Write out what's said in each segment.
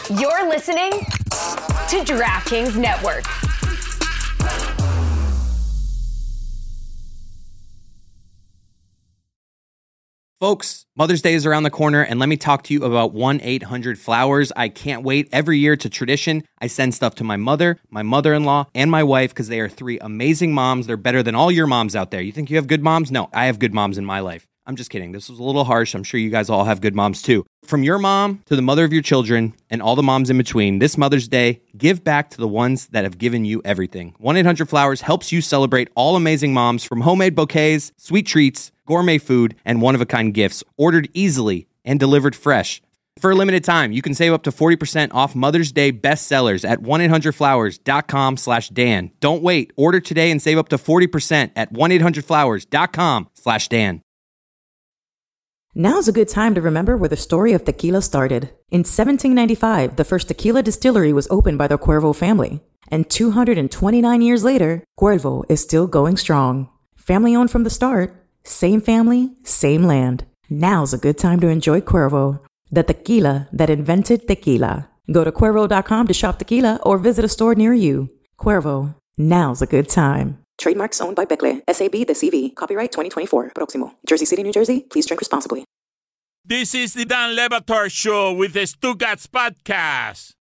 You're listening to DraftKings Network. Folks, Mother's Day is around the corner, and let me talk to you about 1-800-Flowers. I can't wait. Every year, it's a tradition. I send stuff to my mother, my mother-in-law, and my wife because they are three amazing moms. They're better than all your moms out there. You think you have good moms? No, I have good moms in my life. I'm just kidding. This was a little harsh. I'm sure you guys all have good moms too. From your mom to the mother of your children and all the moms in between, this Mother's Day, give back to the ones that have given you everything. 1-800-Flowers helps you celebrate all amazing moms, from homemade bouquets, sweet treats, gourmet food, and one-of-a-kind gifts, ordered easily and delivered fresh. For a limited time, you can save up to 40% off Mother's Day bestsellers at 1-800-Flowers.com/Dan. Don't wait. Order today and save up to 40% at 1-800-Flowers.com/Dan. Now's a good time to remember where the story of tequila started. In 1795, the first tequila distillery was opened by the Cuervo family. And 229 years later, Cuervo is still going strong. Family owned from the start, same family, same land. Now's a good time to enjoy Cuervo, the tequila that invented tequila. Go to Cuervo.com to shop tequila or visit a store near you. Cuervo, now's a good time. Trademarks owned by Becle, SAB the CV. Copyright 2024. Proximo. Jersey City, New Jersey. Please drink responsibly. This is the Dan Le Batard Show with the Stugats Podcast.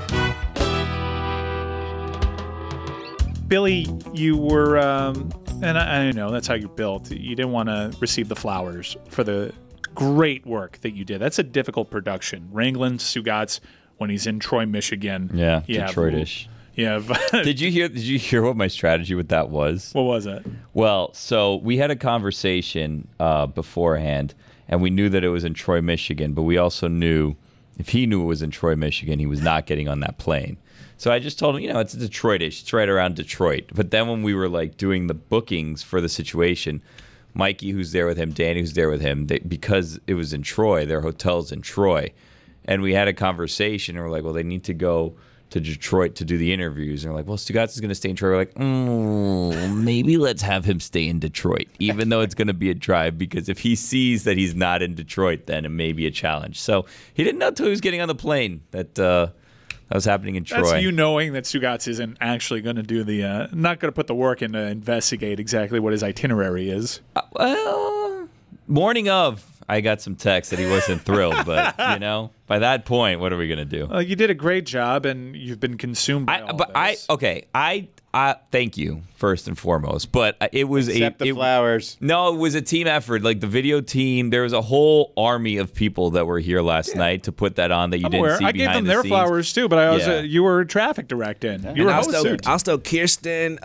Billy, you were, and I know that's how you're built. You didn't want to receive the flowers for the great work that you did. That's a difficult production. Wrangling Stugats when he's in Troy, Michigan. Yeah, Detroitish. Yeah. Did you hear what my strategy with that was? What was it? Well, so we had a conversation beforehand, and we knew that it was in Troy, Michigan, but we also knew if he knew it was in Troy, Michigan, he was not getting on that plane. So I just told him, it's Detroitish. It's right around Detroit. But then when we were doing the bookings for the situation, Mikey, who's there with him, Danny, who's there with him, because it was in Troy, their hotel's in Troy, and we had a conversation, and we're like, well, they need to go to Detroit to do the interviews. And we're like, well, Stugats is going to stay in Troy. We're like, maybe let's have him stay in Detroit, even though it's going to be a drive, because if he sees that he's not in Detroit, then it may be a challenge. So he didn't know until he was getting on the plane that was happening in Troy. That's you knowing that Stugats isn't actually going to do not going to put the work in to investigate exactly what his itinerary is. Well, morning of, I got some text that he wasn't thrilled, but, by that point, what are we going to do? You did a great job, and you've been consumed by all this. I thank you, first and foremost, but it was Except the flowers. No, it was a team effort. Like the video team, there was a whole army of people that were here last night to put that on that you didn't see I behind gave them the their scenes. flowers, too, but you were traffic directing. You were hosting. Also, Kristen,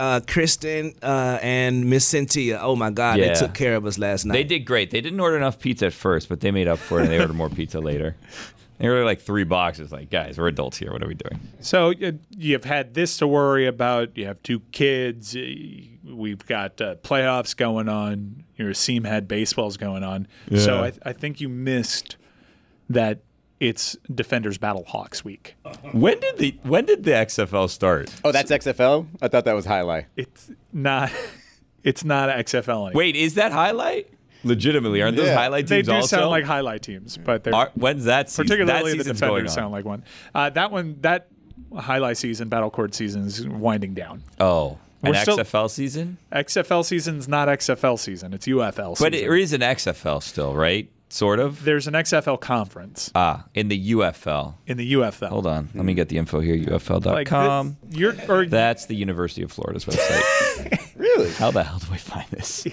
and Miss Cynthia. Oh, my God. Yeah. They took care of us last night. They did great. They didn't order enough pizza at first, but they made up for it, and they ordered more pizza later. They were like 3 boxes. Like, guys, we're adults here. What are we doing? So you've had this to worry about. You have 2 kids. We've got playoffs going on. Your Seam had baseball's going on. Yeah. So I think you missed that it's Defenders Battle Hawks week. When did the XFL start? Oh, that's XFL? I thought that was Highlight. It's not. It's not XFL anymore. Wait, is that Highlight? Legitimately, aren't those highlight teams also? They do also? sound like highlight teams, but they're when's that season? Particularly the Defenders sound like one. That highlight season, Battle Court season is winding down. Oh, XFL season? XFL season's not XFL season. It's UFL season. But it is an XFL still, right? Sort of? There's an XFL conference. In the UFL. In the UFL. Hold on. Let me get the info here. UFL.com. That's the University of Florida's website. Really? How the hell do I find this?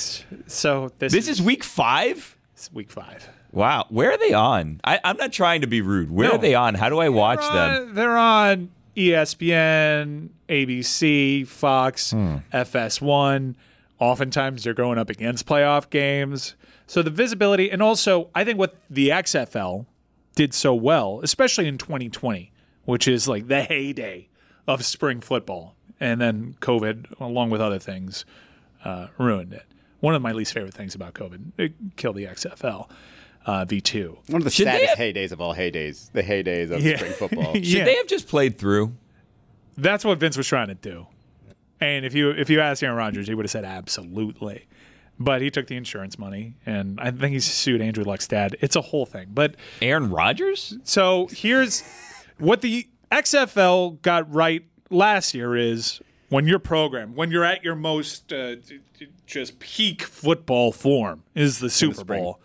This is week 5? It's week 5. Wow. Where are they on? I'm not trying to be rude. Where are they on? How do I watch them? They're on ESPN, ABC, Fox, FS1. Oftentimes they're going up against playoff games. So the visibility, and also I think what the XFL did so well, especially in 2020, which is like the heyday of spring football, and then COVID, along with other things, ruined it. One of my least favorite things about COVID, it killed the XFL. V2. One of the saddest heydays of all heydays. The heydays of spring football. Should they have just played through? That's what Vince was trying to do. And if you asked Aaron Rodgers, he would have said absolutely. But he took the insurance money, and I think he sued Andrew Luck's dad. It's a whole thing. But Aaron Rodgers? So here's What the XFL got right last year is when you're programmed, when you're at your most just peak football form, is the Super Bowl.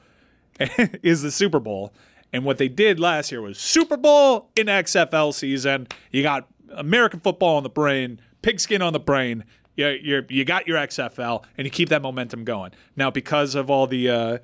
Is the Super Bowl. And what they did last year was Super Bowl in XFL season. You got American football on the brain, pigskin on the brain. You got your XFL, and you keep that momentum going. Now, because of all the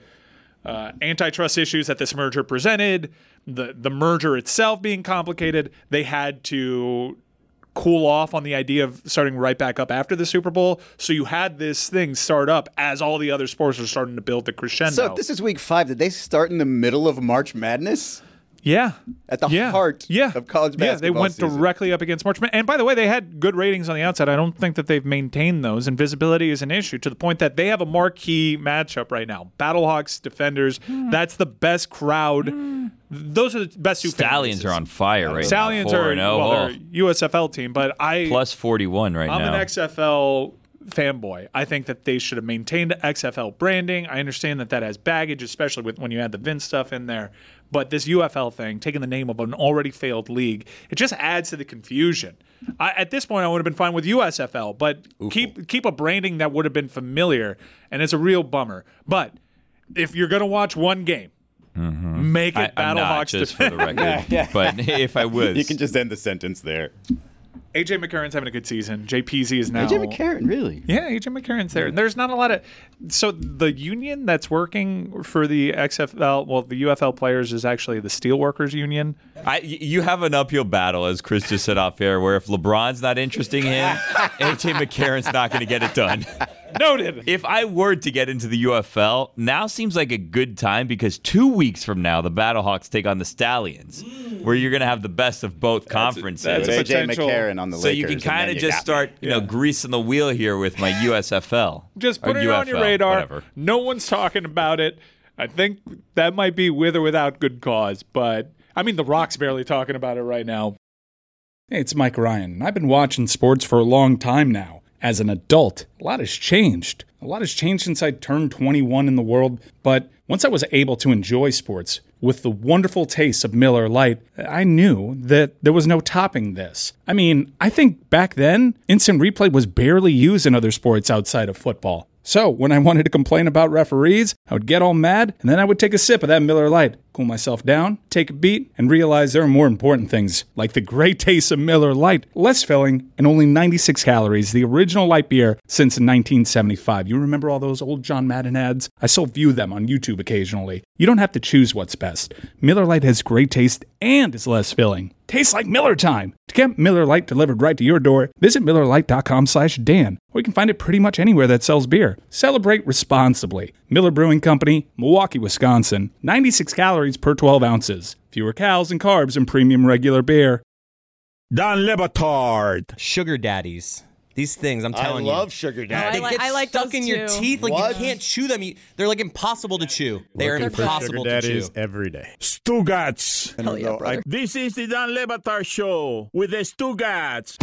antitrust issues that this merger presented, the merger itself being complicated, they had to cool off on the idea of starting right back up after the Super Bowl. So you had this thing start up as all the other sports are starting to build the crescendo. So this is week 5. Did they start in the middle of March Madness? Yeah. At the heart of college basketball. Yeah, they went season. directly up against March Madness. And by the way, they had good ratings on the outside. I don't think that they've maintained those, and visibility is an issue to the point that they have a marquee matchup right now. Battlehawks, Defenders. That's the best crowd. Those are the best two Stallions are on fire right Stallions now. are they're USFL team, but plus 41 right now. I'm an XFL fanboy. I think that they should have maintained XFL branding. I understand that has baggage, especially when you add the Vince stuff in there. But this UFL thing, taking the name of an already failed league, it just adds to the confusion. At this point, I would have been fine with USFL, but keep a branding that would have been familiar, and it's a real bummer. But if you're going to watch one game, make it I'm Battlehawks. not, just for the record. But if I was. You can just end the sentence there. AJ McCarron's having a good season. JPZ is now. AJ McCarron, really? Yeah, AJ McCarron's there. There's not a lot of. So the union that's working for the XFL, well, the UFL players is actually the Steelworkers Union. You have an uphill battle, as Chris just said off air, where if LeBron's not interesting him, AJ McCarron's not going to get it done. Noted. If I were to get into the UFL, now seems like a good time because 2 weeks from now, the Battlehawks take on the Stallions, where you're going to have the best of both conferences. That's AJ McCarron on the so Lakers. you can kind of just start, me. greasing the wheel here with my USFL. Just put Or it on your UFL, radar. whatever. No one's talking about it. I think that might be with or without good cause, but I mean, The Rock's barely talking about it right now. Hey, it's Mike Ryan, and I've been watching sports for a long time now. As an adult, a lot has changed. A lot has changed since I turned 21 in the world, but once I was able to enjoy sports with the wonderful taste of Miller Lite, I knew that there was no topping this. I mean, I think back then, instant replay was barely used in other sports outside of football. So when I wanted to complain about referees, I would get all mad, and then I would take a sip of that Miller Lite, cool myself down, take a beat, and realize there are more important things, like the great taste of Miller Lite, less filling, and only 96 calories, the original light beer since 1975. You remember all those old John Madden ads? I still view them on YouTube occasionally. You don't have to choose what's best. Miller Lite has great taste and is less filling. Tastes like Miller time. To get Miller Lite delivered right to your door, visit MillerLite.com/Dan, or you can find it pretty much anywhere that sells beer. Celebrate responsibly. Miller Brewing Company, Milwaukee, Wisconsin. 96 calories per 12 ounces. Fewer calories and carbs than premium regular beer. Don Lebatard. Sugar daddies. These things, I'm telling you. I love sugar daddy. They get I like stuck those in your too. teeth. Like What? you can't chew them. They're like impossible to chew. They are Looking for impossible sugar to chew. daddies every day. Stugats. Hell yeah, brother. This is the Don Lebatard Show with the Stugats.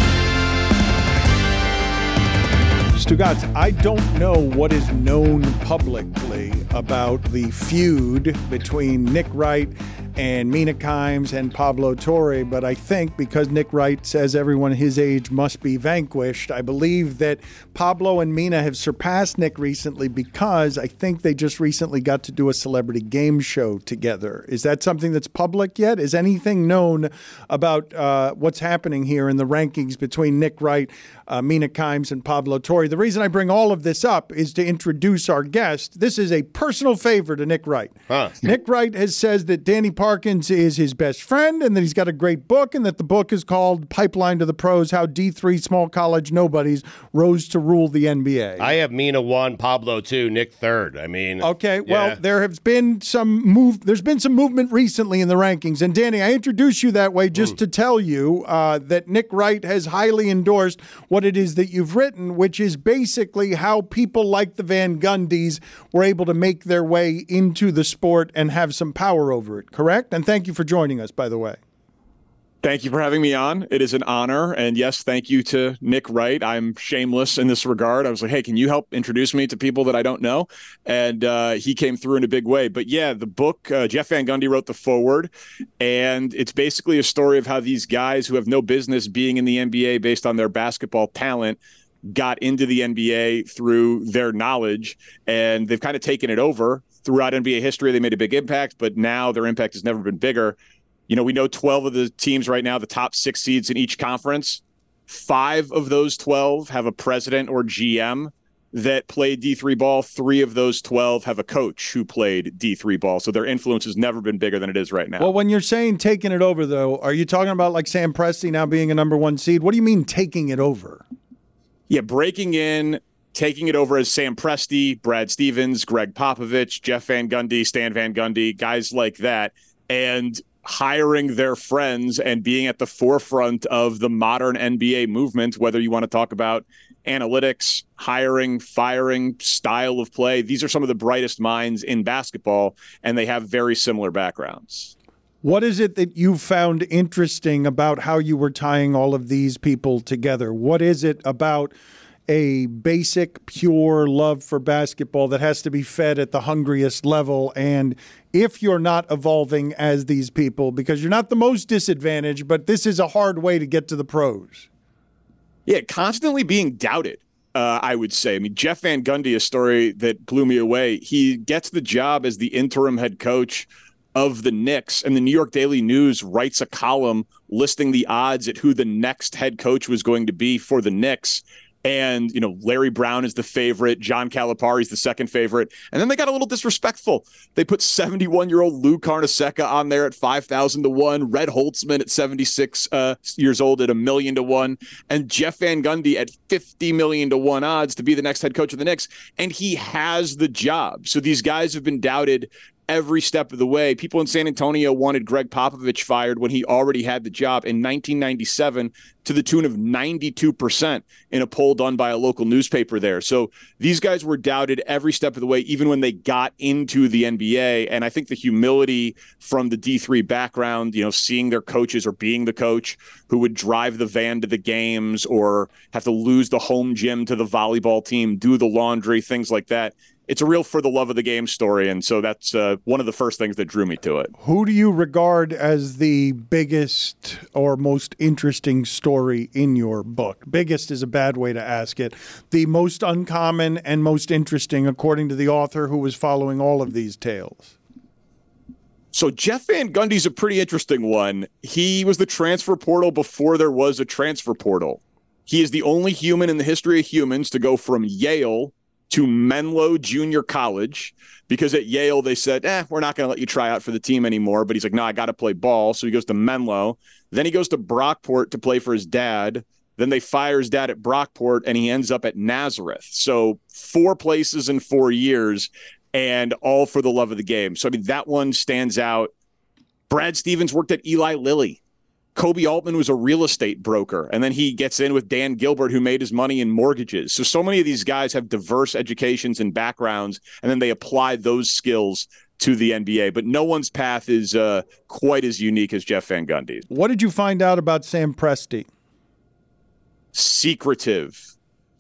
Stugats, I don't know what is known publicly about the feud between Nick Wright and Mina Kimes and Pablo Torre, but I think because Nick Wright says everyone his age must be vanquished, I believe that Pablo and Mina have surpassed Nick recently because I think they just recently got to do a celebrity game show together. Is that something that's public yet? Is anything known about what's happening here in the rankings between Nick Wright, Mina Kimes, and Pablo Torre? The reason I bring all of this up is to introduce our guest. This is a personal favor to Nick Wright. Nick Wright has said that Danny Parkins is his best friend and that he's got a great book and that the book is called Pipeline to the Pros, How D3 Small College Nobodies Rose to Rule the NBA. I have Mina 1, Pablo 2, Nick 3rd. I mean, okay, well, there's been some movement recently in the rankings. And Danny, I introduce you that way just to tell you that Nick Wright has highly endorsed what it is that you've written, which is basically how people like the Van Gundys were able to make their way into the sport and have some power over it, correct? And thank you for joining us, by the way. Thank you for having me on. It is an honor. And yes, thank you to Nick Wright. I'm shameless in this regard. I was like, hey, can you help introduce me to people that I don't know? And he came through in a big way. But yeah, the book, Jeff Van Gundy wrote the foreword. And it's basically a story of how these guys who have no business being in the NBA based on their basketball talent got into the NBA through their knowledge. And they've kind of taken it over. Throughout NBA history, they made a big impact, but now their impact has never been bigger. You know, we know 12 of the teams right now, the top 6 seeds in each conference. 5 of those 12 have a president or GM that played D3 ball. 3 of those 12 have a coach who played D3 ball. So their influence has never been bigger than it is right now. Well, when you're saying taking it over, though, are you talking about like Sam Presti now being a number 1 seed? What do you mean taking it over? Yeah, breaking in, taking it over as Sam Presti, Brad Stevens, Greg Popovich, Jeff Van Gundy, Stan Van Gundy, guys like that, and hiring their friends and being at the forefront of the modern NBA movement, whether you want to talk about analytics, hiring, firing, style of play. These are some of the brightest minds in basketball, and they have very similar backgrounds. What is it that you found interesting about how you were tying all of these people together? What is it about a basic, pure love for basketball that has to be fed at the hungriest level? And if you're not evolving as these people, because you're not the most disadvantaged, but this is a hard way to get to the pros. Yeah, constantly being doubted, I would say. I mean, Jeff Van Gundy, a story that blew me away. He gets the job as the interim head coach of the Knicks, and the New York Daily News writes a column listing the odds at who the next head coach was going to be for the Knicks. And, you know, Larry Brown is the favorite. John Calipari is the second favorite. And then they got a little disrespectful. They put 71-year-old Lou Carnesecca on there at 5,000 to 1, Red Holtzman at 76 years old at 1,000,000 to 1, and Jeff Van Gundy at 50 million to 1 odds to be the next head coach of the Knicks. And he has the job. So these guys have been doubted every step of the way. People in San Antonio wanted Greg Popovich fired when he already had the job in 1997 to the tune of 92% in a poll done by a local newspaper there. So these guys were doubted every step of the way, even when they got into the NBA. And I think the humility from the D3 background, you know, seeing their coaches or being the coach who would drive the van to the games or have to lose the home gym to the volleyball team, do the laundry, things like that. It's a real for the love of the game story, and so that's one of the first things that drew me to it. Who do you regard as the biggest or most interesting story in your book? Biggest is a bad way to ask it. The most uncommon and most interesting, according to the author who was following all of these tales. So Jeff Van Gundy's a pretty interesting one. He was the transfer portal before there was a transfer portal. He is the only human in the history of humans to go from Yale to Menlo Junior College, because at Yale they said, we're not going to let you try out for the team anymore. But he's like, no, I got to play ball. So he goes to Menlo. Then he goes to Brockport to play for his dad. Then they fire his dad at Brockport, and he ends up at Nazareth. So 4 places in 4 years, and all for the love of the game. So, I mean, that one stands out. Brad Stevens worked at Eli Lilly. Kobe Altman was a real estate broker, and then he gets in with Dan Gilbert, who made his money in mortgages. So many of these guys have diverse educations and backgrounds, and then they apply those skills to the NBA. But no one's path is quite as unique as Jeff Van Gundy's. What did you find out about Sam Presti? Secretive.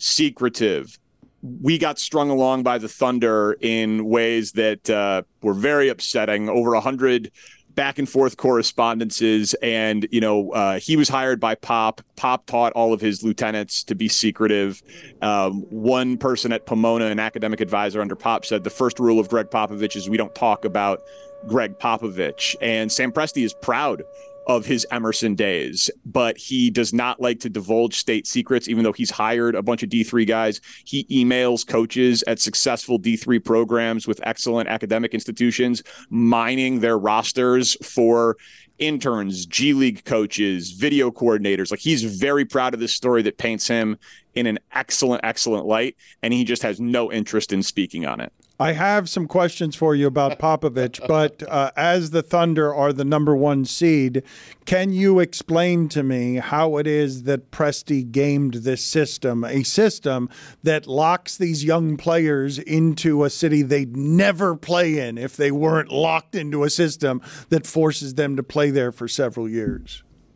We got strung along by the Thunder in ways that were very upsetting. Over 100 back and forth correspondences. And, you know, he was hired by Pop. Pop taught all of his lieutenants to be secretive. One person at Pomona, an academic advisor under Pop, said the first rule of Greg Popovich is we don't talk about Greg Popovich. And Sam Presti is proud of his Emerson days, but he does not like to divulge state secrets, even though he's hired a bunch of D3 guys. He emails coaches at successful D3 programs with excellent academic institutions, mining their rosters for interns, G League coaches, video coordinators. Like, he's very proud of this story that paints him in an excellent light, and he just has no interest in speaking on it. I have some questions for you about Popovich, but as the Thunder are the number 1 seed, can you explain to me how it is that Presti gamed this system, a system that locks these young players into a city they'd never play in if they weren't locked into a system that forces them to play there for several years?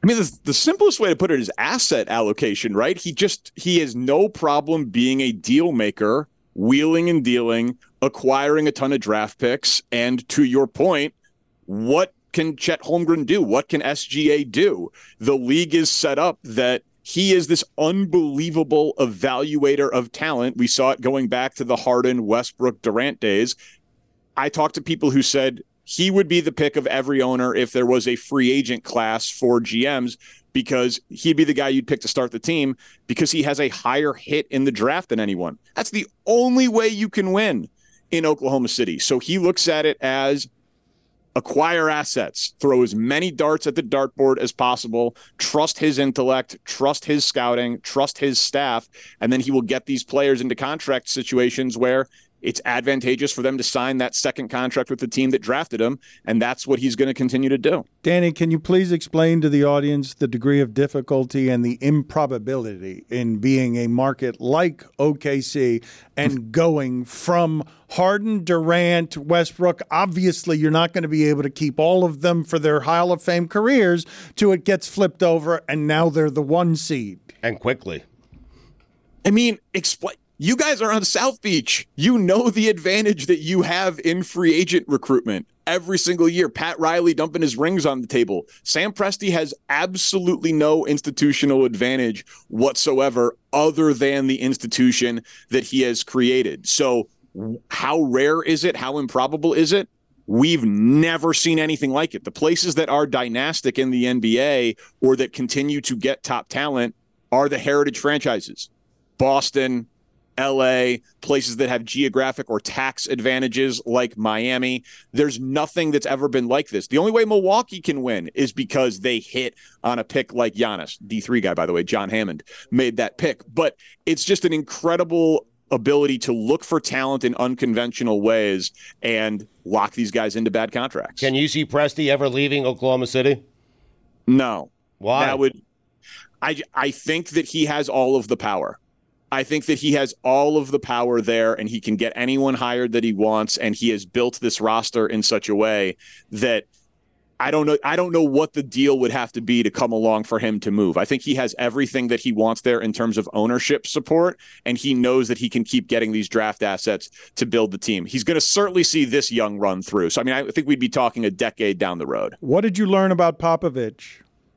I mean, the simplest way to put it is asset allocation, right? He has no problem being a deal maker, wheeling and dealing, acquiring a ton of draft picks. And to your point, what can Chet Holmgren do? What can SGA do? The league is set up that he is this unbelievable evaluator of talent. We saw it going back to the Harden, Westbrook, Durant days. I talked to people who said he would be the pick of every owner if there was a free agent class for GMs, because he'd be the guy you'd pick to start the team because he has a higher hit in the draft than anyone. That's the only way you can win in Oklahoma City. So he looks at it as acquire assets, throw as many darts at the dartboard as possible, trust his intellect, trust his scouting, trust his staff, and then he will get these players into contract situations where it's advantageous for them to sign that second contract with the team that drafted him, and that's what he's going to continue to do. Danny, can you please explain to the audience the degree of difficulty and the improbability in being a market like OKC and going from Harden, Durant, Westbrook? Obviously, you're not going to be able to keep all of them for their Hall of Fame careers to it gets flipped over, and now they're the 1 seed. And quickly. I mean, explain. You guys are on South Beach. You know the advantage that you have in free agent recruitment every single year. Pat Riley dumping his rings on the table. Sam Presti has absolutely no institutional advantage whatsoever other than the institution that he has created. So how rare is it? How improbable is it? We've never seen anything like it. The places that are dynastic in the NBA or that continue to get top talent are the heritage franchises. Boston, LA, places that have geographic or tax advantages like Miami. There's nothing that's ever been like this. The only way Milwaukee can win is because they hit on a pick like Giannis. D3 guy, by the way, John Hammond, made that pick. But it's just an incredible ability to look for talent in unconventional ways and lock these guys into bad contracts. Can you see Presti ever leaving Oklahoma City? No. Why? I think that he has all of the power. I think that he has all of the power there, and he can get anyone hired that he wants, and he has built this roster in such a way that I don't know what the deal would have to be to come along for him to move. I think he has everything that he wants there in terms of ownership support, and he knows that he can keep getting these draft assets to build the team. He's going to certainly see this young run through. So, I mean, I think we'd be talking a decade down the road. What did you learn about Popovich?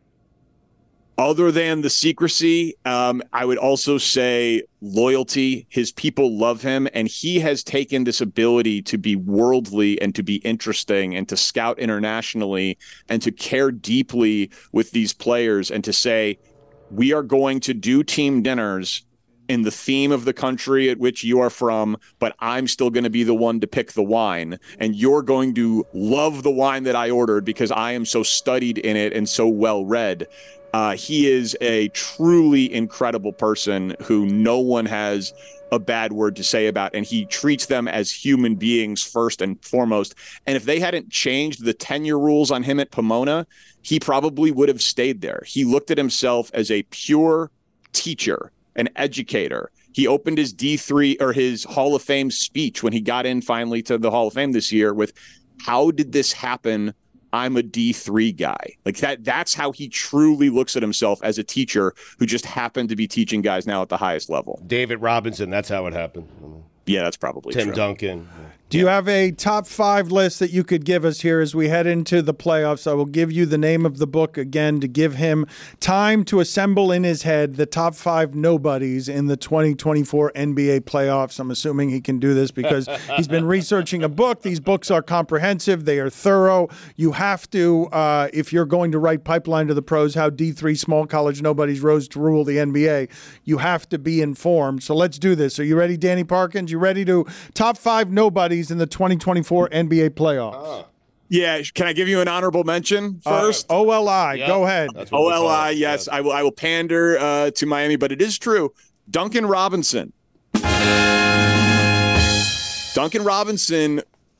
Other than the secrecy, I would also say loyalty. His people love him, and he has taken this ability to be worldly and to be interesting and to scout internationally and to care deeply with these players and to say, we are going to do team dinners in the theme of the country at which you are from, but I'm still going to be the one to pick the wine, and you're going to love the wine that I ordered because I am so studied in it and so well read. He is a truly incredible person who no one has a bad word to say about, and he treats them as human beings first and foremost. And if they hadn't changed the tenure rules on him at Pomona, he probably would have stayed there. He looked at himself as a pure teacher, an educator. He opened his D3 or his Hall of Fame speech when he got in finally to the Hall of Fame this year with, how did this happen? I'm a D3 guy. Like that's how he truly looks at himself as a teacher who just happened to be teaching guys now at the highest level. David Robinson, that's how it happened. Yeah, that's probably Tim true. Duncan. Do you have a top 5 list that you could give us here as we head into the playoffs? I will give you the name of the book again to give him time to assemble in his head the top 5 nobodies in the 2024 NBA playoffs. I'm assuming he can do this because he's been researching a book. These books are comprehensive. They are thorough. You have to, if you're going to write Pipeline to the Pros, how D3 small college nobodies rose to rule the NBA, you have to be informed. So let's do this. Are you ready, Danny Parkins? You ready to top 5 nobodies in the 2024 NBA playoffs? Yeah, can I give you an honorable mention first? OLI, go ahead. OLI, yes. I will pander to Miami, but it is true. Duncan Robinson. Duncan Robinson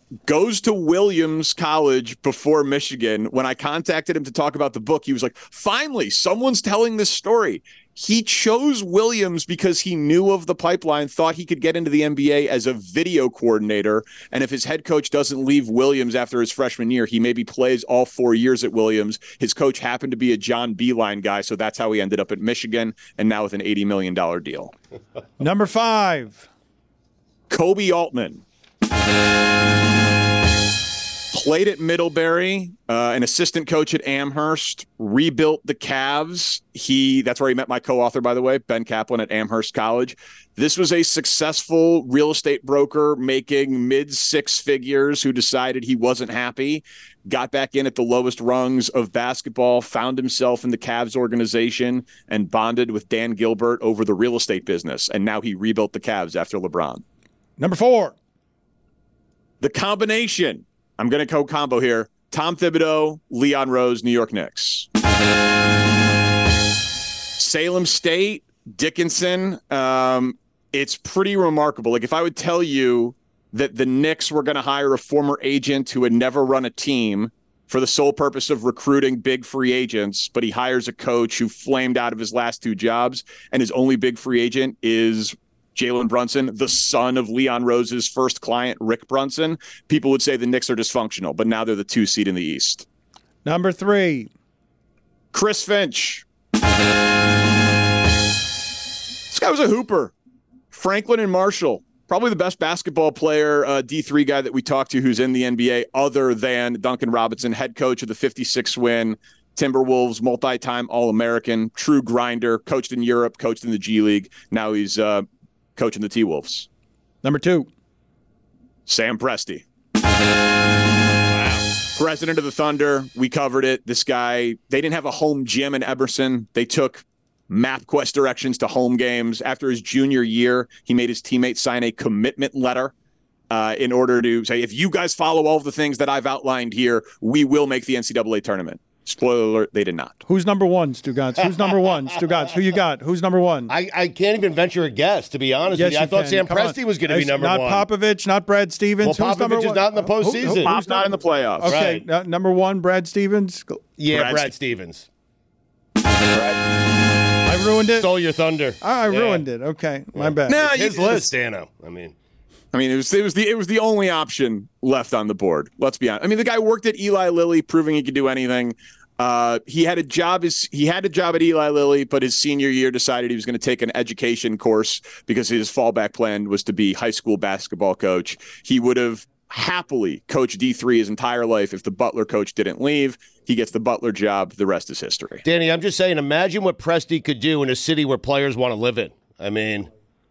goes to Williams College before Michigan. When I contacted him to talk about the book, he was like, finally, someone's telling this story. He chose Williams because he knew of the pipeline, thought he could get into the NBA as a video coordinator. And if his head coach doesn't leave Williams after his freshman year, he maybe plays all 4 years at Williams. His coach happened to be a John Beilein guy, so that's how he ended up at Michigan, and now with an $80 million deal. Number 5. Kobe Altman. Played at Middlebury, an assistant coach at Amherst, rebuilt the Cavs. That's where he met my co-author, by the way, Ben Kaplan at Amherst College. This was a successful real estate broker making mid-six figures who decided he wasn't happy, got back in at the lowest rungs of basketball, found himself in the Cavs organization, and bonded with Dan Gilbert over the real estate business. And now he rebuilt the Cavs after LeBron. Number 4. The combination. I'm going to co-combo here. Tom Thibodeau, Leon Rose, New York Knicks. Salem State, Dickinson. It's pretty remarkable. Like if I would tell you that the Knicks were going to hire a former agent who had never run a team for the sole purpose of recruiting big free agents, but he hires a coach who flamed out of his last 2 jobs, and his only big free agent is Jalen Brunson, the son of Leon Rose's first client, Rick Brunson. People would say the Knicks are dysfunctional, but now they're the 2 seed in the East. Number 3. Chris Finch. This guy was a hooper. Franklin and Marshall. Probably the best basketball player, D3 guy that we talked to who's in the NBA other than Duncan Robinson, head coach of the 56-win Timberwolves, multi-time All-American, true grinder, coached in Europe, coached in the G League. Now he's coaching the T-Wolves. Number 2. Sam Presti. Wow. President of the Thunder. We covered it. This guy, they didn't have a home gym in Emerson. They took MapQuest directions to home games. After his junior year, he made his teammates sign a commitment letter in order to say, if you guys follow all of the things that I've outlined here, we will make the NCAA tournament. Spoiler alert, they did not. Who's number 1, Stugotz? Who's number 1? Stugotz, who you got? Who's number 1? I can't even venture a guess, to be honest with you. I thought Sam Presti was going to be number 1. Not Popovich, not Brad Stevens. Well, who's number 1? Popovich is not in the postseason. Pop's not in the playoffs. Okay, right. Number 1, Brad Stevens. Yeah, Brad Stevens. I ruined it. Stole your thunder. I ruined it. Okay, my bad. Nah, his list, Dano. I mean, it was the only option left on the board. Let's be honest. I mean, the guy worked at Eli Lilly, proving he could do anything. He had a job at Eli Lilly, but his senior year decided he was going to take an education course because his fallback plan was to be high school basketball coach. He would have happily coached D3 his entire life if the Butler coach didn't leave. He gets the Butler job. The rest is history. Danny, I'm just saying, imagine what Presti could do in a city where players want to live in. I mean,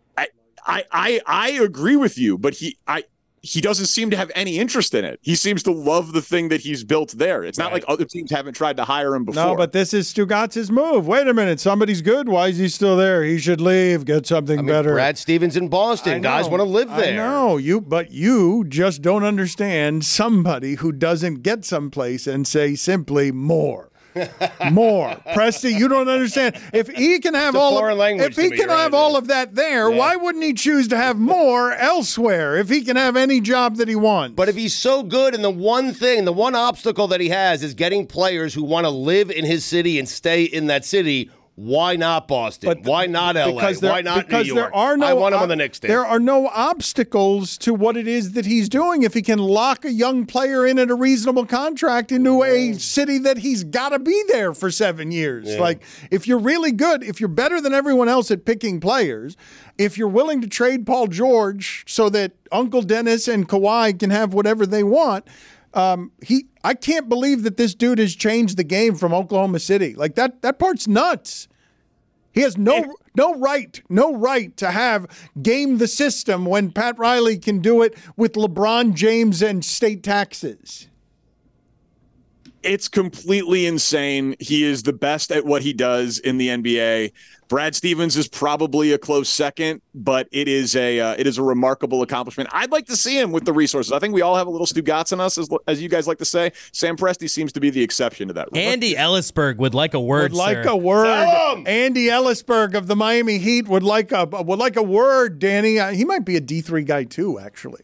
I agree with you, but he doesn't seem to have any interest in it. He seems to love the thing that he's built there. It's not like other teams haven't tried to hire him before. No, but this is Stugotz's move. Wait a minute. Somebody's good. Why is he still there? He should leave. Get something better. Brad Stevens in Boston. Guys want to live there. I know. But you just don't understand somebody who doesn't get someplace and say simply more. More. Presti, you don't understand. If he can have all of that there, why wouldn't he choose to have more elsewhere if he can have any job that he wants? But if he's so good and the one obstacle that he has is getting players who want to live in his city and stay in that city, why not Boston? Why not LA? Why not New York? I want him on the Knicks team. There are no obstacles to what it is that he's doing. If he can lock a young player in at a reasonable contract into a city that he's got to be there for 7 years. Yeah. Like, if you're really good, if you're better than everyone else at picking players, if you're willing to trade Paul George so that Uncle Dennis and Kawhi can have whatever they want, I can't believe that this dude has changed the game from Oklahoma City. Like that part's nuts. He has no right to have game the system when Pat Riley can do it with LeBron James and state taxes. It's completely insane. He is the best at what he does in the NBA. Brad Stevens is probably a close second, but it is a remarkable accomplishment. I'd like to see him with the resources. I think we all have a little Stugotz in us, as you guys like to say. Sam Presti seems to be the exception to that rule. Andy Ellisberg would like a word. Andy Ellisberg of the Miami Heat would like a word, Danny. He might be a D3 guy too, actually.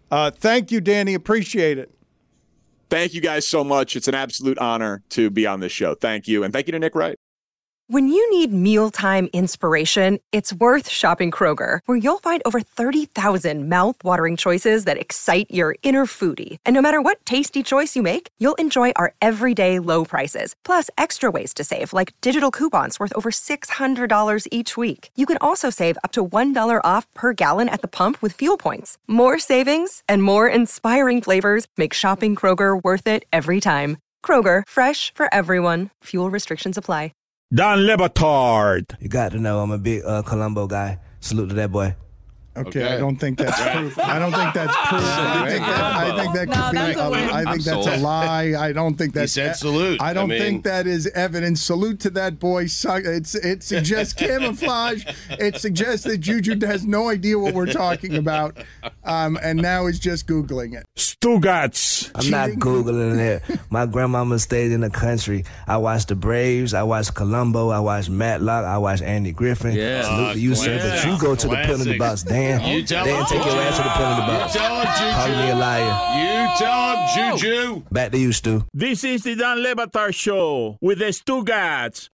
Thank you, Danny. Appreciate it. Thank you guys so much. It's an absolute honor to be on this show. Thank you. And thank you to Nick Wright. When you need mealtime inspiration, it's worth shopping Kroger, where you'll find over 30,000 mouth-watering choices that excite your inner foodie. And no matter what tasty choice you make, you'll enjoy our everyday low prices, plus extra ways to save, like digital coupons worth over $600 each week. You can also save up to $1 off per gallon at the pump with fuel points. More savings and more inspiring flavors make shopping Kroger worth it every time. Kroger, fresh for everyone. Fuel restrictions apply. Don Le Batard. You got to know I'm a big Colombo guy. Salute to that boy. Okay, I don't think that's proof. I don't think that's proof. I think that could be. I think that's a lie. I don't think that's. He said salute. I don't think that is evidence. Salute to that boy. It suggests camouflage. It suggests that Juju has no idea what we're talking about, and now is just Googling it. Stugats. I'm not Googling it. My grandmama stayed in the country. I watched the Braves. I watched Colombo. I watched Matlock. I watched Andy Griffin. Yeah. Salute to you, sir. But you go to the penalty box, Dan. You tell him. Take your ass to the penalty box. You tell him, Juju. Call me a liar. You tell him, Juju. Back to you, Stu. This is the Dan Le Batard Show with the Stugats.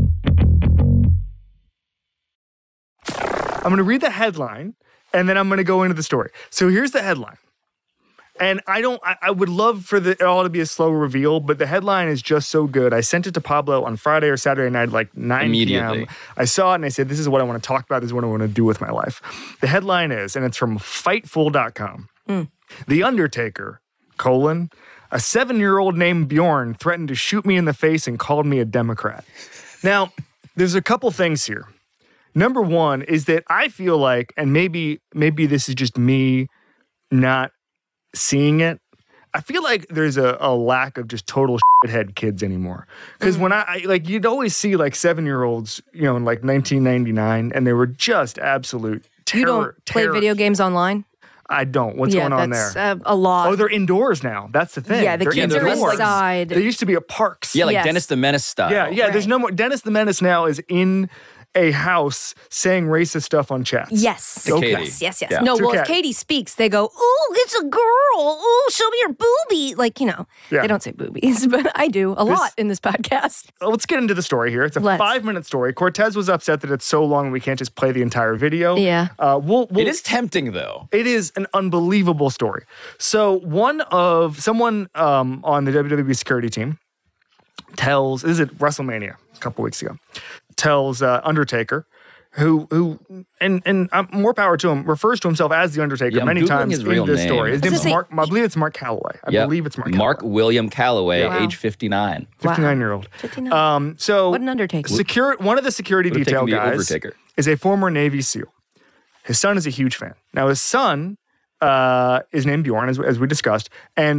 I'm going to read the headline, and then I'm going to go into the story. So here's the headline. And I would love for it all to be a slow reveal, but the headline is just so good. I sent it to Pablo on Friday or Saturday night, like 9 p.m. I saw it and I said, this is what I want to talk about. This is what I want to do with my life. The headline is, and it's from Fightful.com. The Undertaker, a 7-year-old named Bjorn threatened to shoot me in the face and called me a Democrat. Now, there's a couple things here. Number one is that I feel like, and maybe this is just me not seeing it, I feel like there's a lack of just total shithead kids anymore. Because when I like, you'd always see like 7-year-olds, in like 1999, and they were just absolute terror. You don't play video games online? I don't. What's going on there? A lot. Oh, they're indoors now. That's the thing. Yeah, the kids are inside. They used to be at parks. Yeah, like Dennis the Menace style. Yeah. There's no more. Dennis the Menace now is in a house saying racist stuff on chat. Yes. Yes. Yeah. No, well, if Katie speaks, they go, "Ooh, it's a girl. Ooh, show me your boobie." Like, they don't say boobies, but I do a lot in this podcast. Let's get into the story here. It's a 5-minute story. Cortez was upset that it's so long we can't just play the entire video. Yeah. It is tempting, though. It is an unbelievable story. So someone on the WWE security team this is at WrestleMania a couple weeks ago, tells Undertaker, who and more power to him, refers to himself as the Undertaker many times in this story. His name is Mark. I believe it's Mark Calloway. I believe it's Mark Calloway. Mark William Calloway, age 59. 59-year-old. 59. So what an Undertaker. One of the security detail guys is a former Navy SEAL. His son is a huge fan. Now his son is named Bjorn, as we discussed, and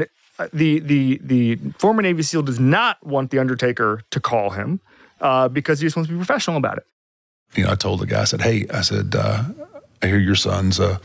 the former Navy SEAL does not want the Undertaker to call him because he just wants to be professional about it. I told the guy, I said, "Hey," I said, "I hear your son's a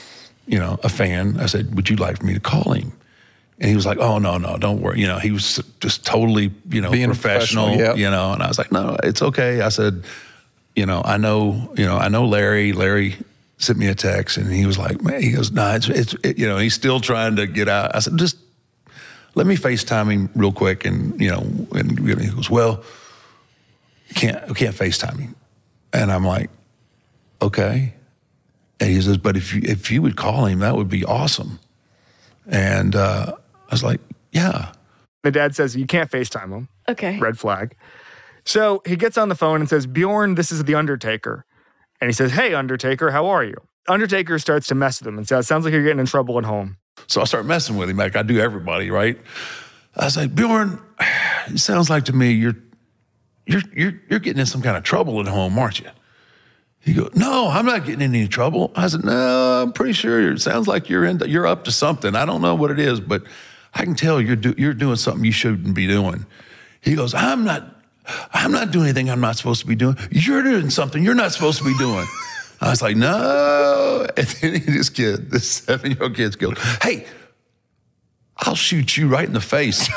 fan." I said, "Would you like for me to call him?" And he was like, "Oh, no, don't worry." He was just totally, being professional, and I was like, "No, it's okay." I said, I know Larry. Larry sent me a text, and he was like, "Man," he goes, "No, it's he's still trying to get out." I said, "Just let me FaceTime him real quick," and he goes, "Well, can't FaceTime him." And I'm like, "Okay." And he says, "But if you would call him, that would be awesome." And I was like, "Yeah." The dad says, "You can't FaceTime him." Okay. Red flag. So he gets on the phone and says, "Bjorn, this is the Undertaker." And he says, "Hey, Undertaker, how are you?" Undertaker starts to mess with him and says, "Sounds like you're getting in trouble at home." So I start messing with him like I do everybody, right? I was like, "Bjorn, it sounds like to me you're getting in some kind of trouble at home, aren't you?" He goes, "No, I'm not getting in any trouble." I said, "No, I'm pretty sure it sounds like you're up to something. I don't know what it is, but I can tell you're doing something you shouldn't be doing." He goes, I'm not doing anything I'm not supposed to be doing. You're doing something you're not supposed to be doing." I was like, "No." And then this 7-year-old kid goes, "Hey, I'll shoot you right in the face."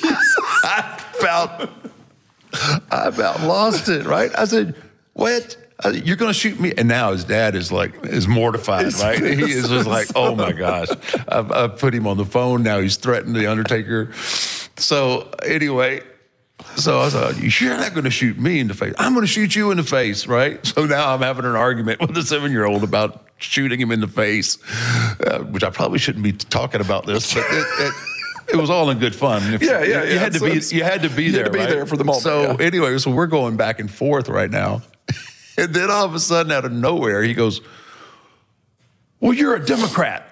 I about lost it, right? I said, "What?" You're going to shoot me? And now his dad is mortified, right? He is just like, oh my gosh. I've put him on the phone. Now he's threatened the Undertaker. So anyway, so I was like, you're not going to shoot me in the face. I'm going to shoot you in the face, right? So now I'm having an argument with the 7-year-old about shooting him in the face, which I probably shouldn't be talking about this, but it was all in good fun. You had to be there for the moment. So anyway, so we're going back and forth right now. And then all of a sudden, out of nowhere, he goes, well, you're a Democrat.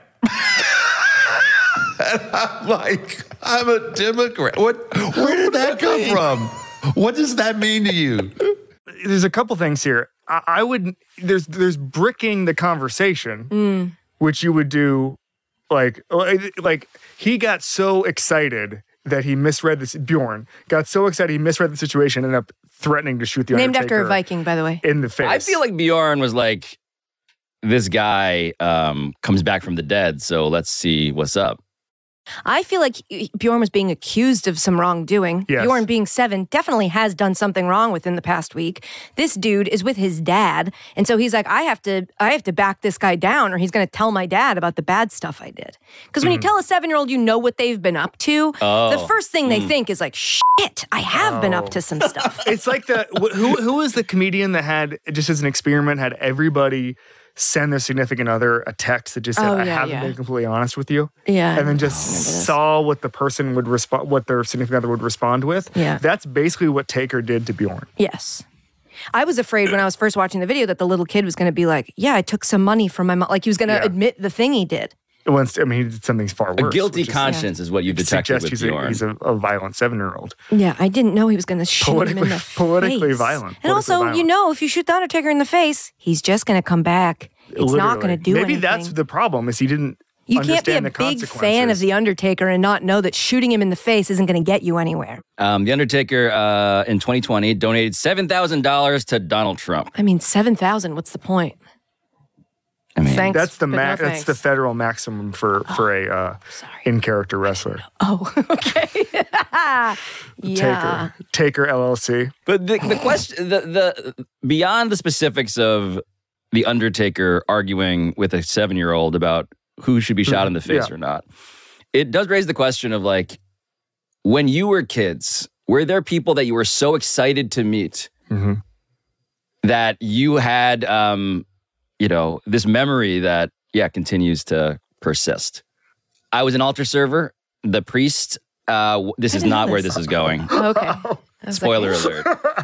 And I'm like, I'm a Democrat. Where did that come from? What does that mean to you? There's a couple things here. I would, there's bricking the conversation, which you would do like he got so excited that he misread this. Bjorn got so excited he misread the situation and ended up threatening to shoot the Undertaker. Named after a Viking, by the way. In the face. I feel like Bjorn was like, this guy comes back from the dead, so let's see what's up. I feel like Bjorn was being accused of some wrongdoing. Yes. Bjorn, being 7, definitely has done something wrong within the past week. This dude is with his dad, and so he's like, I have to back this guy down, or he's going to tell my dad about the bad stuff I did. Because when you tell a 7-year-old you know what they've been up to, the first thing they think is like, shit, I have been up to some stuff. It's like who was the comedian that had, just as an experiment, had everybody send their significant other a text that just said, I haven't been completely honest with you. Yeah. And then just saw what the person would respond, what their significant other would respond with. Yeah. That's basically what Taker did to Bjorn. Yes. I was afraid when I was first watching the video that the little kid was going to be like, yeah, I took some money from my mom. Like he was going to admit the thing he did. He did something far worse. A guilty conscience is what you detected with Bjorn. He's a violent 7-year-old. Yeah, I didn't know he was going to shoot him in the politically face. Violent. And also, you know, if you shoot the Undertaker in the face, he's just going to come back. It's not going to do anything. Maybe that's the problem, is he didn't understand the consequences. You can't be a big fan of The Undertaker and not know that shooting him in the face isn't going to get you anywhere. The Undertaker in 2020 donated $7,000 to Donald Trump. I mean, $7,000, what's the point? I mean, thanks, that's the no that's the federal maximum for a in-character wrestler. Oh, okay. Yeah. Taker LLC. But the question, the beyond the specifics of the Undertaker arguing with a 7-year-old about who should be shot in the face or not, it does raise the question of like, when you were kids, were there people that you were so excited to meet that you had, this memory that, continues to persist? I was an altar server. The priest, this is not where this is going. Okay. Spoiler alert.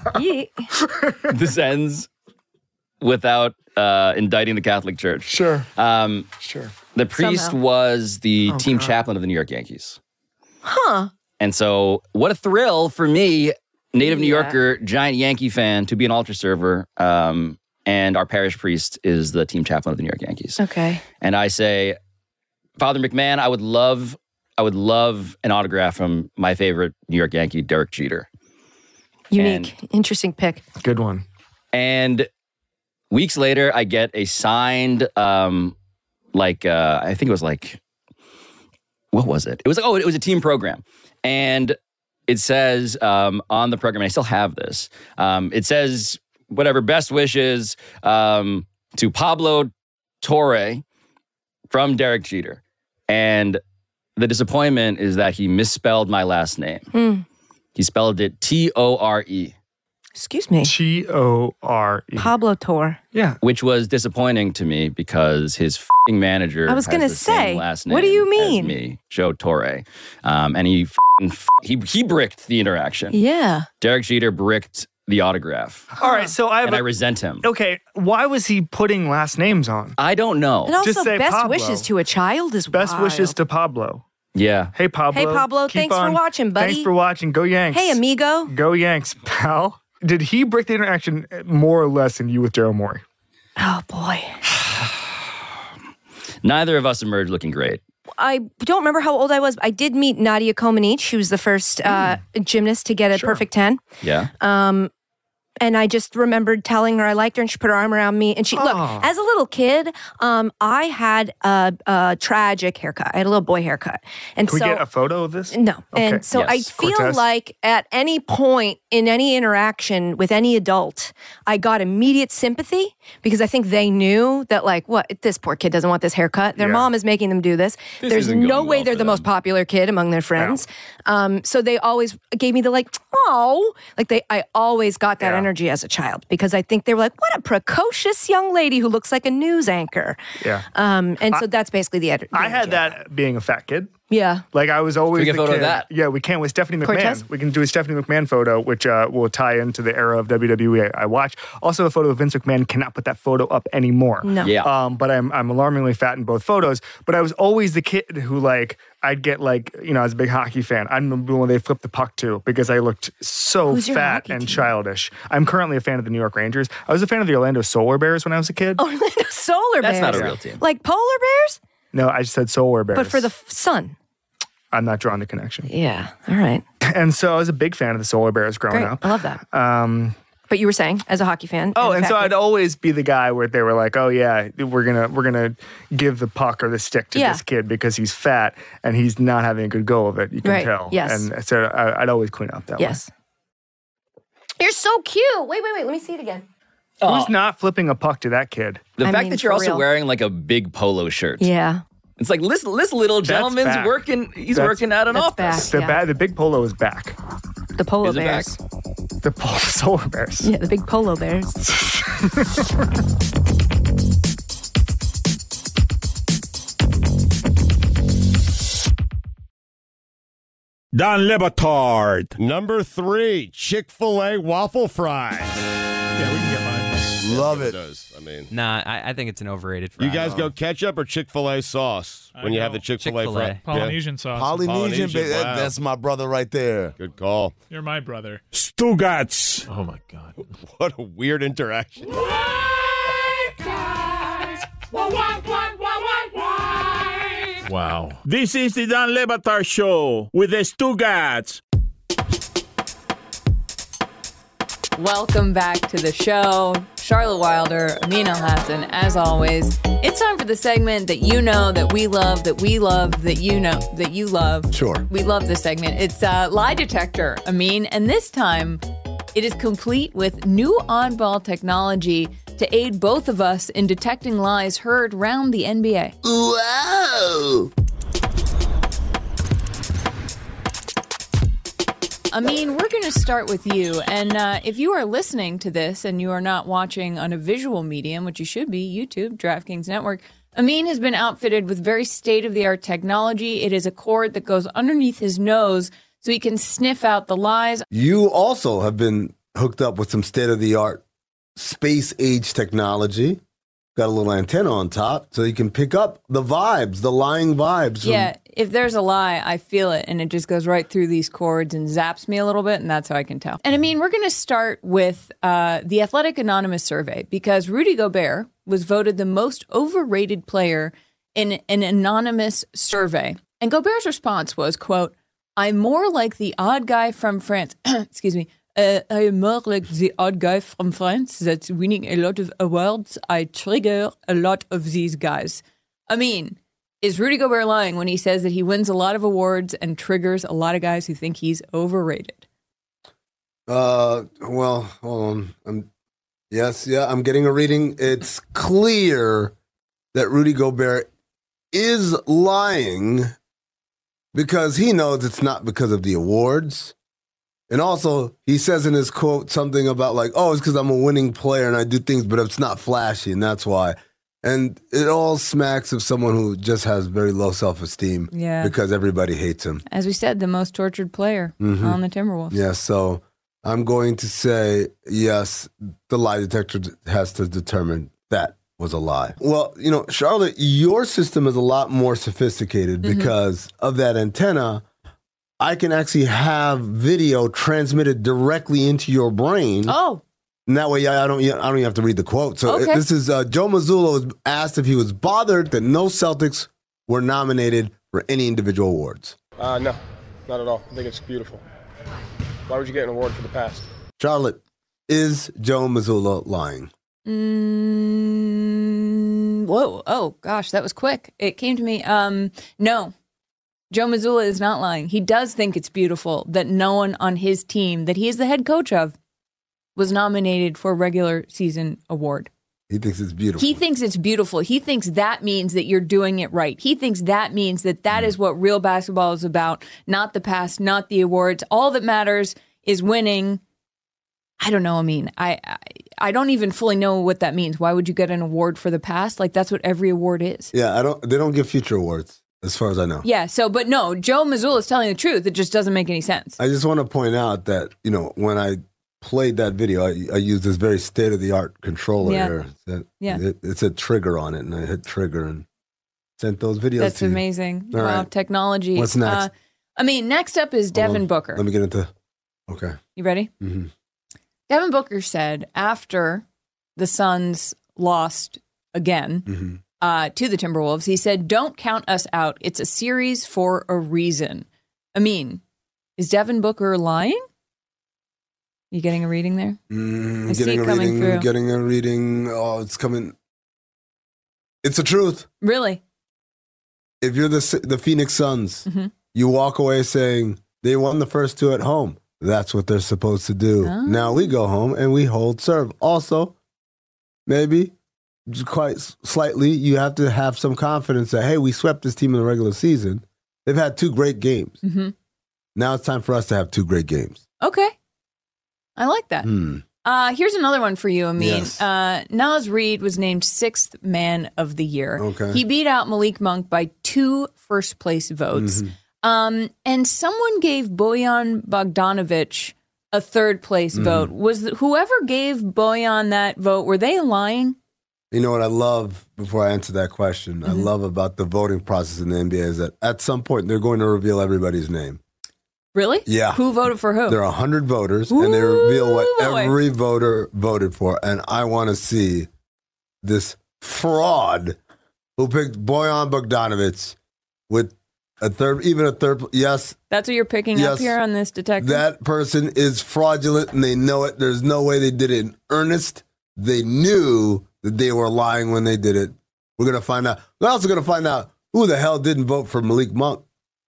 This ends without indicting the Catholic Church. Sure. The priest was the team chaplain of the New York Yankees. Huh. And so what a thrill for me, native New Yorker, giant Yankee fan, to be an altar server. And our parish priest is the team chaplain of the New York Yankees. Okay. And I say, Father McMahon, I would love an autograph from my favorite New York Yankee, Derek Jeter. Unique. Interesting pick. Good one. And weeks later, I get a signed, I think it was like, what was it? It was it was a team program. And it says on the program, and I still have this, it says, whatever, best wishes to Pablo Torre from Derek Jeter. And the disappointment is that he misspelled my last name. He spelled it T-O-R-E. Excuse me. T-O-R-E. Pablo Torre. Yeah. Which was disappointing to me because his f***ing manager I was going to say, last name what do you mean? as me, Joe Torre. And he bricked the interaction. Yeah. Derek Jeter bricked the autograph. All right, so I resent him. Okay, why was he putting last names on? I don't know. And also, Just say best Pablo. wishes to a child is Best wild. wishes to Pablo. Yeah. Hey, Pablo. Hey, Pablo, Keep thanks for on. watching, buddy. Thanks for watching. Go Yanks. Hey, amigo. Go Yanks, pal. Did he break the interaction more or less than you with Daryl Morey? Oh, boy. Neither of us emerged looking great. I don't remember how old I was. I did meet Nadia Comaneci. She was the first gymnast to get a perfect 10. Yeah. And I just remembered telling her I liked her, and she put her arm around me. And she, look, as a little kid, I had a tragic haircut. I had a little boy haircut. And Can we get a photo of this? No. Okay. And so I feel Cortez? like at any point in any interaction with any adult, I got immediate sympathy because I think they knew that, like, what, this poor kid doesn't want this haircut. Their mom is making them do this. There's no way they're the most popular kid among their friends. So they always gave me the, like, I always got that energy as a child because I think they were like, what a precocious young lady who looks like a news anchor. Yeah. And so that's basically the energy. I had that being a fat kid. Yeah. Like I was always Can we get the a photo kid. of that? Yeah, we can with Stephanie McMahon. Cortez? We can do a Stephanie McMahon photo, which will tie into the era of WWE I watch. Also, a photo of Vince McMahon. Cannot put that photo up anymore. No. Yeah. But I'm alarmingly fat in both photos. But I was always the kid who, like, I'd get, like, you know, I was a big hockey fan. I remember when they flipped the puck to because I looked so Who's your fat hockey and team? childish. I'm currently a fan of the New York Rangers. I was a fan of the Orlando Solar Bears when I was a kid. Orlando Solar Bears. That's not a real team. Like polar bears, No, I just said Solar Bears. but for the sun. I'm not drawing the connection. Yeah. All right. And so I was a big fan of the Solar Bears growing Great. up. I love that. But you were saying, as a hockey fan. And so I'd always be the guy where they were like, "Oh yeah, we're gonna give the puck or the stick to this kid because he's fat and he's not having a good go of it. You can tell." Yes. And so I'd always clean up that way. Yes. You're so cute. Wait. Let me see it again. Who's not flipping a puck to that kid? The I fact mean, that you're for also real. wearing like a big polo shirt. Yeah. It's like this little gentleman's back. working. He's working out an That's office. back. The big polo is back. The polar Is it back? bears. The Solar Bears. Yeah, the big polo bears. Dan Le Batard. Number 3, Chick-fil-A waffle fries. Yeah, we can get mine. Love it. Does. I mean, Nah, I think it's an overrated fry. you guys go ketchup or Chick-fil-A sauce when you have the Chick-fil-A Chick-fil-A. fry? Polynesian sauce. Polynesian, baby. wow. That's my brother right there. Good call. You're my brother. Stugats. Oh my God. What a weird interaction. Wow. This is the Dan Le Batard Show with the Stugats. Welcome back to the show. Charlotte Wilder, Amin Al-Hassan, as always. It's time for the segment that you know, that we love, that we love, that you know, that you love. Sure. We love this segment. It's Lie Detector, Amin. And this time, it is complete with new on-ball technology to aid both of us in detecting lies heard around the NBA. Whoa! Amin, we're going to start with you. And if you are listening to this and you are not watching on a visual medium, which you should be, YouTube, DraftKings Network, Amin has been outfitted with very state-of-the-art technology. It is a cord that goes underneath his nose so he can sniff out the lies. You also have been hooked up with some state-of-the-art space-age technology. Got a little antenna on top so you can pick up the vibes, the lying vibes. Yeah, if there's a lie, I feel it, and it just goes right through these cords and zaps me a little bit, and that's how I can tell. And I mean, we're going to start with the Athletic Anonymous survey, because Rudy Gobert was voted the most overrated player in an anonymous survey. And Gobert's response was, quote, "I'm more like the odd guy from France." Excuse me. I am more like the odd guy from France that's winning a lot of awards. I trigger a lot of these guys. I mean, is Rudy Gobert lying when he says that he wins a lot of awards and triggers a lot of guys who think he's overrated? Well, hold on. I'm getting a reading. It's clear that Rudy Gobert is lying because he knows it's not because of the awards. And also, he says in his quote something about like, oh, it's because I'm a winning player and I do things, but it's not flashy, and that's why. And it all smacks of someone who just has very low self-esteem because everybody hates him. As we said, the most tortured player on the Timberwolves. Yeah, so I'm going to say, yes, the lie detector has to determine that was a lie. Well, you know, Charlotte, your system is a lot more sophisticated because of that antenna. I can actually have video transmitted directly into your brain. Oh. And that way, I don't even have to read the quote. So this is Joe Mazzulla was asked if he was bothered that no Celtics were nominated for any individual awards. No, not at all. I think it's beautiful. Why would you get an award for the past? Charlotte, Is Joe Mazzulla lying? Whoa. Oh, gosh, that was quick. It came to me. No. Joe Mazzulla is not lying. He does think it's beautiful that no one on his team that he is the head coach of was nominated for a regular season award. He thinks it's beautiful. He thinks it's beautiful. He thinks that means that you're doing it right. He thinks that means that is what real basketball is about, not the past, not the awards. All that matters is winning. I don't know. I mean, I don't even fully know what that means. Why would you get an award for the past? Like, that's what every award is. Yeah, they don't give future awards, as far as I know. Yeah, but no, Joe Mazzulla is telling the truth. It just doesn't make any sense. I just want to point out that, when I played that video, I used this very state-of-the-art controller here. It said trigger on it, and I hit trigger and sent those videos That's to you. amazing. All Wow, right. technology. What's next? Next up is Devin Booker. Let me get into... Okay. You ready? Mm-hmm. Devin Booker said after the Suns lost again to the Timberwolves, he said, "Don't count us out. It's a series for a reason." Is Devin Booker lying? You getting a reading there? I see it coming through. Getting a reading. Oh, it's coming. It's the truth. Really? If you're the Phoenix Suns, you walk away saying they won the first two at home. That's what they're supposed to do. Oh. Now we go home and we hold serve. Also, maybe quite slightly, you have to have some confidence that, hey, we swept this team in the regular season. They've had two great games. Now it's time for us to have two great games. Okay. I like that. Here's another one for you, Amin. Yes. Naz Reid was named 6th Man of the Year. Okay. He beat out Malik Monk by 2 first-place votes. And someone gave Bojan Bogdanovic a third-place vote. Was whoever gave Bojan that vote, were they lying? You know what I love, before I answer that question, I love about the voting process in the NBA is that at some point they're going to reveal everybody's name. Really? Yeah. Who voted for who? There are 100 voters, and they reveal what every voter voted for. And I want to see this fraud who picked Bojan Bogdanovic with a third. Yes. That's what you're picking up here on this detective? That person is fraudulent, and they know it. There's no way they did it in earnest. They knew that they were lying when they did it. We're going to find out. We're also going to find out who the hell didn't vote for Malik Monk.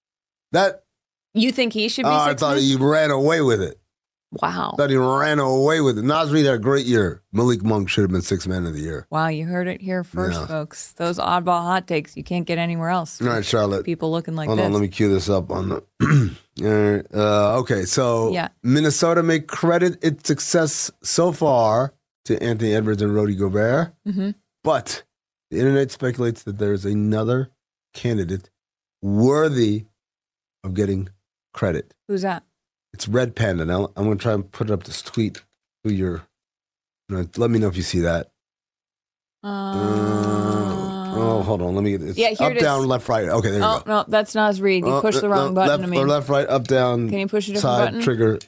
You think he should be I sixth thought man? he ran away with it. Wow. Thought he ran away with it. Naz Reid had a great year. Malik Monk should have been 6th Man of the year. Wow, you heard it here first, folks. Those oddball hot takes you can't get anywhere else. All right, Charlotte. People looking like Hold this. on, let me cue this up on the. Okay, so Minnesota may credit its success so far to Anthony Edwards and Rudy Gobert, but the internet speculates that there's another candidate worthy of getting credit. Who's that? It's Red Panda. Now, I'm going to try and put up this tweet to your. Let me know if you see that. Hold on. Let me get this. Yeah, here up, it down, is. left, right. Okay, there you go. No, that's Naz Reid. You pushed the wrong button. Left, or left, right, up, down. Can you push a different side, button? Trigger.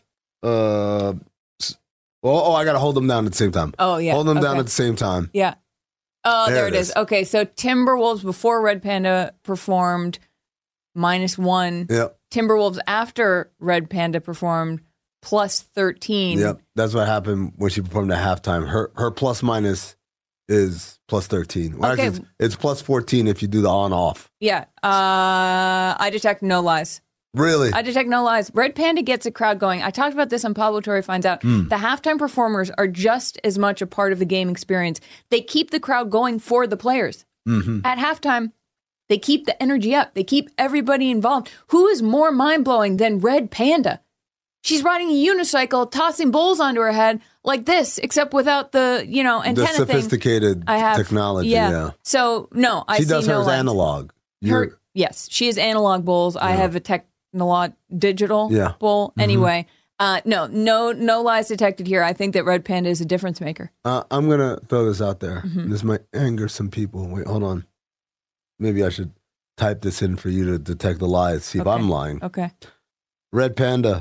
I got to hold them down at the same time. Oh, yeah. Hold them down Okay. at the same time. Yeah. Oh, there it There it is. Okay, so Timberwolves before Red Panda performed -1. Yep. Timberwolves after Red Panda performed +13. Yep. That's what happened when she performed at halftime. Her plus minus is +13. Well, Okay. actually, it's +14 if you do the on-off. Yeah. I detect no lies. Really? I detect no lies. Red Panda gets a crowd going. I talked about this on Pablo Torre Finds Out. The halftime performers are just as much a part of the game experience. They keep the crowd going for the players. At halftime, they keep the energy up. They keep everybody involved. Who is more mind-blowing than Red Panda? She's riding a unicycle, tossing bowls onto her head like this, except without the, antenna The thing. sophisticated I have, technology, yeah. So, no, I She see does no hers lies. analog. Yes, she has analog bowls. I have a digital Yeah. bowl. Anyway, no lies detected here. I think that Red Panda is a difference maker. I'm going to throw this out there. This might anger some people. Wait, hold on. Maybe I should type this in for you to detect the lies, see if I'm lying. Okay. Red Panda,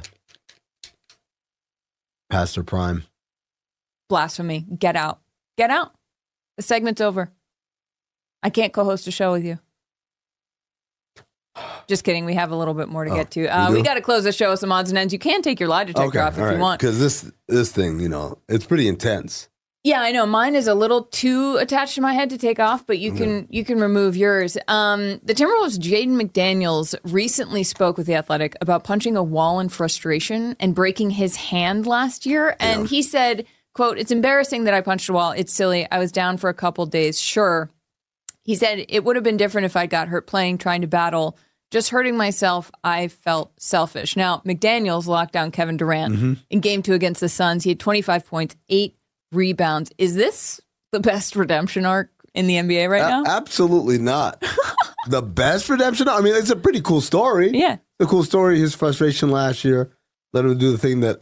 past her prime. Blasphemy. Get out. Get out. The segment's over. I can't co-host a show with you. Just kidding. We have a little bit more to get to. We got to close the show with some odds and ends. You can take your lie detector off if you want. Because this thing, it's pretty intense. Yeah, I know. Mine is a little too attached to my head to take off, but you can remove yours. The Timberwolves' Jaden McDaniels recently spoke with The Athletic about punching a wall in frustration and breaking his hand last year. And he said, quote, "It's embarrassing that I punched a wall. It's silly. I was down for a couple days. Sure." He said, "It would have been different if I got hurt playing, trying to battle. Just hurting myself, I felt selfish." Now, McDaniels locked down Kevin Durant in Game 2 against the Suns. He had 25 points, 8 rebounds. Is this the best redemption arc in the NBA right now? Absolutely not. The best redemption arc? I mean, it's a pretty cool story. Yeah. The cool story, his frustration last year, let him do the thing that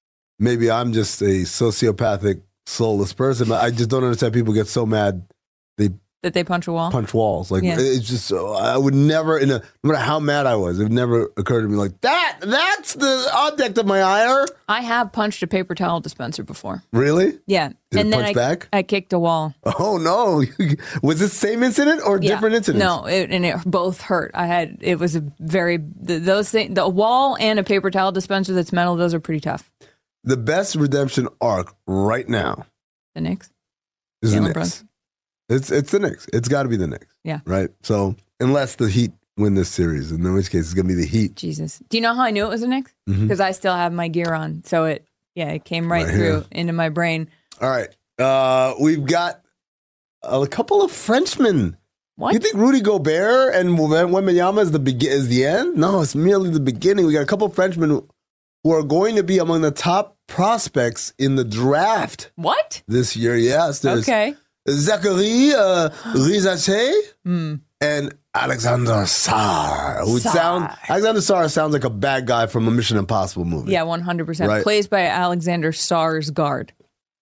maybe I'm just a sociopathic, soulless person, but I just don't understand people get so mad that they punch a wall? Punch walls. It's just, I would never, no matter how mad I was, it would never occur to me that's the object of my ire. I have punched a paper towel dispenser before. Really? Yeah. Did it punch back? I kicked a wall. Oh, no. Was this the same incident or different incidents? No, it both hurt. It was a very, those things, the wall and a paper towel dispenser that's metal, those are pretty tough. The best redemption arc right now. The Knicks? Is the Knicks. It's the Knicks. It's got to be the Knicks. Yeah. Right? So, unless the Heat win this series, in which case it's going to be the Heat. Jesus. Do you know how I knew it was the Knicks? Because I still have my gear on. So it came right through into my brain. All right. We've got a couple of Frenchmen. What? You think Rudy Gobert and Wembanyama is the end? No, it's merely the beginning. We got a couple of Frenchmen who are going to be among the top prospects in the draft. What? This year, yes. There's Zachary Rizache and Alexander Sarr. Alexander Sarr sounds like a bad guy from a Mission Impossible movie. Yeah, 100%. Right. Plays by Alexander Sarr's guard.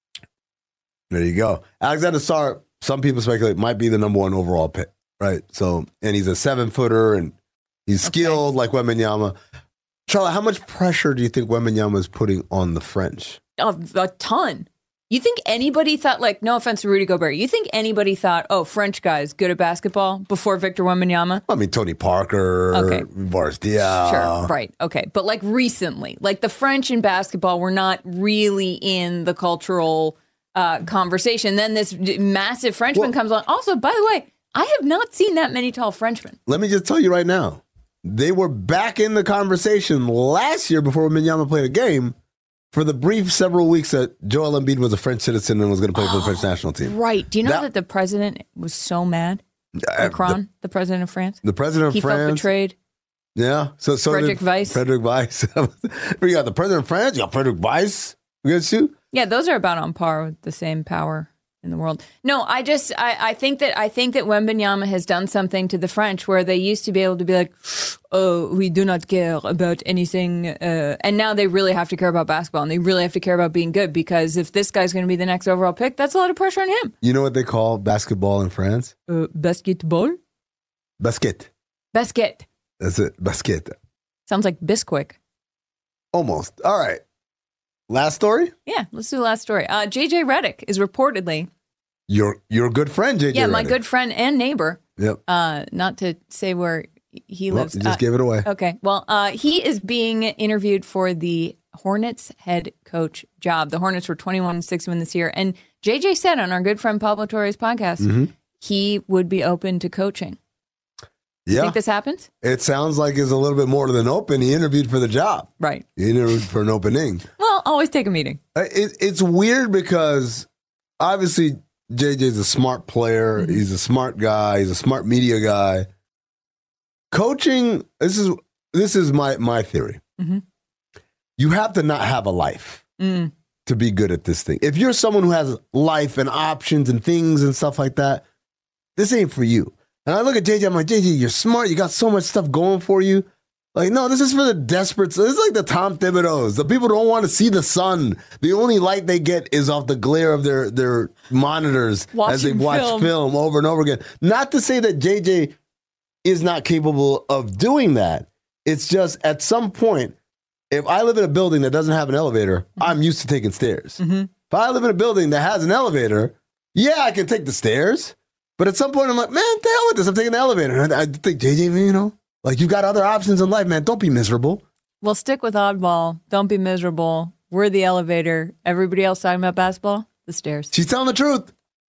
There you go. Alexander Sarr, some people speculate, might be the number 1 overall pick, right? So, and he's a 7-footer and he's skilled like Wembanyama. Charlotte, how much pressure do you think Wembanyama is putting on the French? A ton. You think anybody thought, no offense to Rudy Gobert, you think anybody thought, French guys good at basketball before Victor Wembanyama? I mean, Tony Parker, Boris Diaw. Sure, right, okay. But recently, the French in basketball were not really in the cultural conversation. Then this massive Frenchman comes on. Also, by the way, I have not seen that many tall Frenchmen. Let me just tell you right now, they were back in the conversation last year before Wembanyama played a game. For the brief several weeks that Joel Embiid was a French citizen and was going to play for the French national team. Right. Do you know that the president was so mad? Macron, the president of France? The president of France. He felt betrayed. Yeah. So Frederick Weiss. Frederick Weiss. You got the president of France. You got Frederick Weiss against you. Yeah, those are about on par with the same power in the world. No, I think that Wembanyama has done something to the French where they used to be able to be like, oh, we do not care about anything. And now they really have to care about basketball and they really have to care about being good because if this guy's going to be the next overall pick, that's a lot of pressure on him. You know what they call basketball in France? Basketball? Basket. Basket. That's it. Basket. Sounds like Bisquick. Almost. All right. Last story? Yeah, let's do the last story. JJ Redick is reportedly your good friend, JJ. Yeah, Redick. my good friend and neighbor. Yep. Not to say where he lives. You just gave it away. Okay. Well, he is being interviewed for the Hornets head coach job. The Hornets were 21-61 this year, and JJ said on our good friend Pablo Torre's podcast he would be open to coaching. Yeah. You think this happens? It sounds like it's a little bit more than open. He interviewed for the job. Right. He interviewed for an opening. Well, always take a meeting. It's weird because obviously JJ's a smart player. He's a smart guy. He's a smart media guy. Coaching, this is my theory. You have to not have a life to be good at this thing. If you're someone who has life and options and things and stuff like that, this ain't for you. And I look at JJ, I'm like, JJ, you're smart. You got so much stuff going for you. Like, no, this is for the desperate. This is like the Tom Thibodeaus. The people don't want to see the sun. The only light they get is off the glare of their monitors as they watch film over and over again. Not to say that JJ is not capable of doing that. It's just at some point, if I live in a building that doesn't have an elevator, I'm used to taking stairs. If I live in a building that has an elevator, yeah, I can take the stairs. But at some point, I'm like, man, the hell with this. I'm taking the elevator. And I think JJ, Like, you've got other options in life, man. Don't be miserable. Well, stick with oddball. Don't be miserable. We're the elevator. Everybody else talking about basketball? The stairs. She's telling the truth.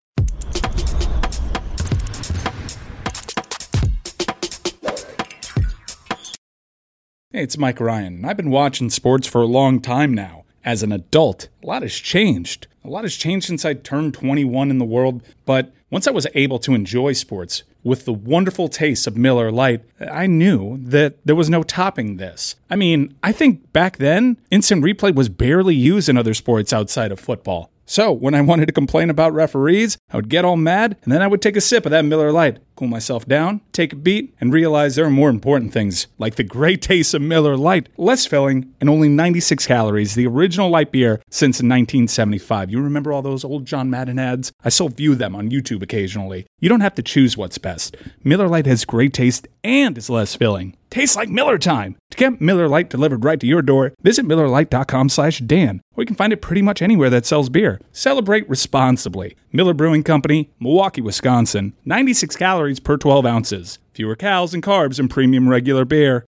Hey, it's Mike Ryan. I've been watching sports for a long time now. As an adult, a lot has changed. A lot has changed since I turned 21 in the world. But once I was able to enjoy sports with the wonderful taste of Miller Lite, I knew that there was no topping this. I mean, I think back then, instant replay was barely used in other sports outside of football. So when I wanted to complain about referees, I would get all mad, and then I would take a sip of that Miller Lite, cool myself down, take a beat, and realize there are more important things, like the great taste of Miller Lite. Less filling and only 96 calories, the original light beer since 1975. You remember all those old John Madden ads? I still view them on YouTube occasionally. You don't have to choose what's best. Miller Lite has great taste and is less filling. Tastes like Miller time. To get Miller Lite delivered right to your door, visit MillerLite.com/Dan, or you can find it pretty much anywhere that sells beer. Celebrate responsibly. Miller Brewing Company, Milwaukee, Wisconsin. 96 calories per 12 ounces. Fewer calories and carbs than premium regular beer.